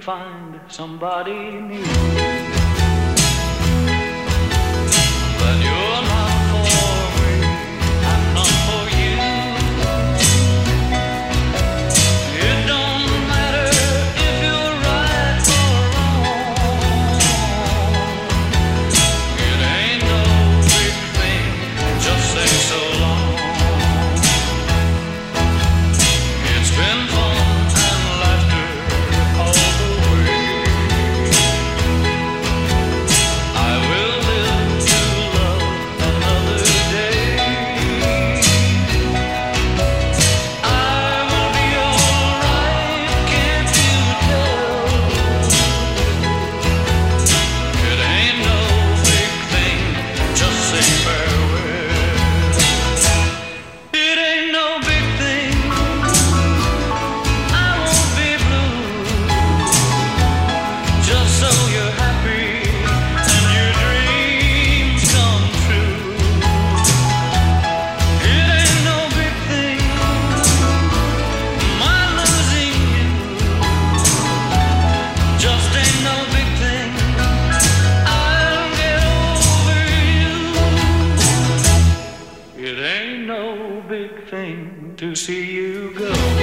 find somebody new. But you're not for me, I'm not for you. It don't matter if you're right or wrong. It ain't no big thing, just say so long. It's been fun and laughter all the way. I will live to love another day. I will be alright, can't you tell? It ain't no big thing, just say farewell. It ain't no big thing, I won't be blue. Just so you're happy and your dreams come true. It ain't no big thing, my losing you. Just ain't no big thing, I'll get over you. It ain't no big thing to see you go.